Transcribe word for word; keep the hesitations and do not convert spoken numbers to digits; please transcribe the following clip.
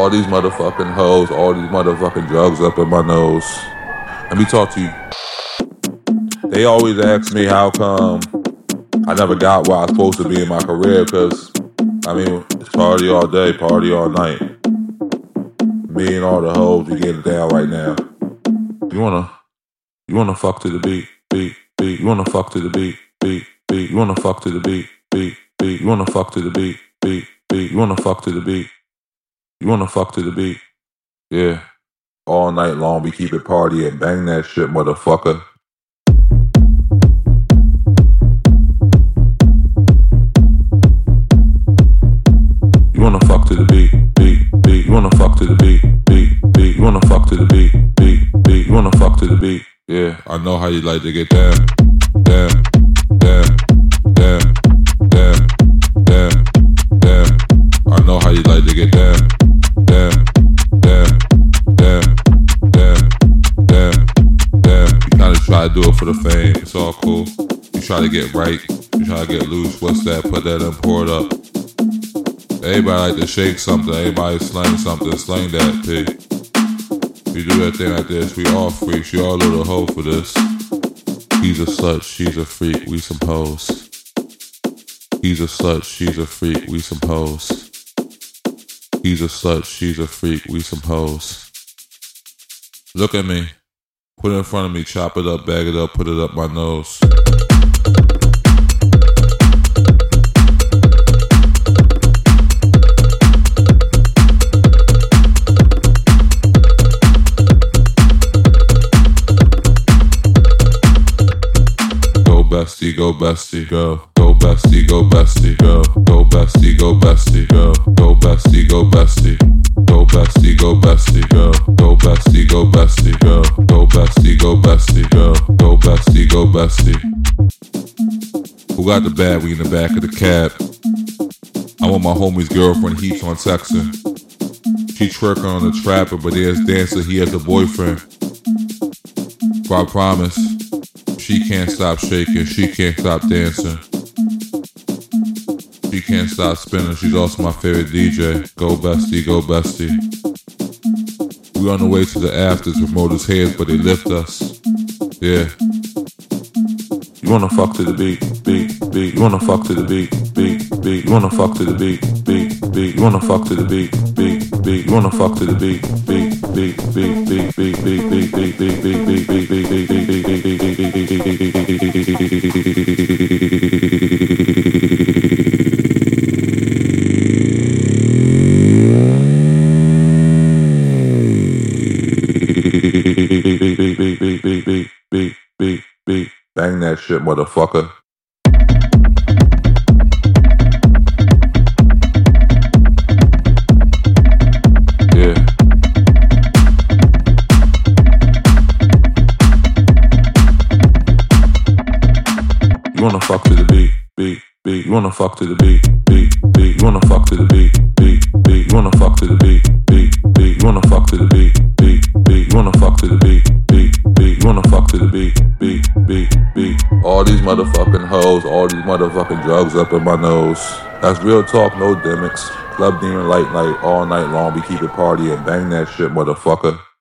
All these motherfucking hoes, all these motherfucking drugs up in my nose. Let me talk to you. They always ask me how come I never got where I was supposed to be in my career, cause, I mean, it's party all day, party all night. Me and all the hoes, we getting down right now. You wanna, you wanna fuck to the beat, beat, beat. You wanna fuck to the beat, beat, beat. You wanna fuck to the beat, beat, beat. You wanna fuck to the beat, beat, beat. You wanna fuck to the beat. You wanna fuck to the beat. Yeah. All night long, we keep it party and bang that shit, motherfucker. You wanna fuck to the beat, beat, beat. You wanna fuck to the beat, beat, beat. You wanna fuck to the beat, beat, beat. You wanna fuck to the beat. Yeah, I know how you like to get down, down, down, down, down, down, down. I know how you like to get down, down, down, down, down, down, down. You kinda try to do it for the fame, it's all cool. You try to get right, you try to get loose. What's that? Put that in, pour it up. Everybody like to shake something, everybody slang something, slang that, P. We do that thing like this, we all freaks, you all little hoe for this. He's a slut, she's a freak, we some hoes. He's a slut, she's a freak, we some hoes. He's a slut, she's a freak, we some hoes. Look at me, put it in front of me, chop it up, bag it up, put it up my nose. Bestie, go bestie, go. Go bestie, go bestie, go. Go bestie, go bestie, go. Go bestie, go bestie. Go bestie, go bestie, go. Go bestie, go bestie, go. Go bestie, go bestie, go. Go bestie, go bestie. Who got the bad weed in the back of the cab? I want my homie's girlfriend, he's on texting. She twerking on the trapper, but there's dancer, he has a boyfriend. But I promise, she can't stop shaking, she can't stop dancing. She can't stop spinning, she's also my favorite D J. Go bestie, go bestie. We on the way to the afters with motors heads, but they lift us. Yeah. You wanna fuck to the beat, beat, beat. You wanna fuck to the beat, beat, beat. You wanna fuck to the beat, beat, beat. You wanna fuck to the beat, beat, beat. You wanna fuck to the beat, beat, beat, beat, beat, beat, beat, beat, beat, beat, beat, beat, beat, beat, beat, beat. Bang that shit, motherfucker. Yeah. You wanna fuck to the beat, beat, beat. You wanna fuck to the beat, beat, beat. You wanna fuck to the beat, beat, beat. You wanna fuck to the beat, beat, beat. You wanna fuck to the beat, beat, beat. You wanna fuck to the beat, beat, beat. You wanna fuck to the beat, beat, beat, beat. All these motherfucking hoes, all these motherfucking drugs up in my nose. That's real talk, no gimmicks. Club Demon Light Night, all night long. We keep it party and bang that shit, motherfucker.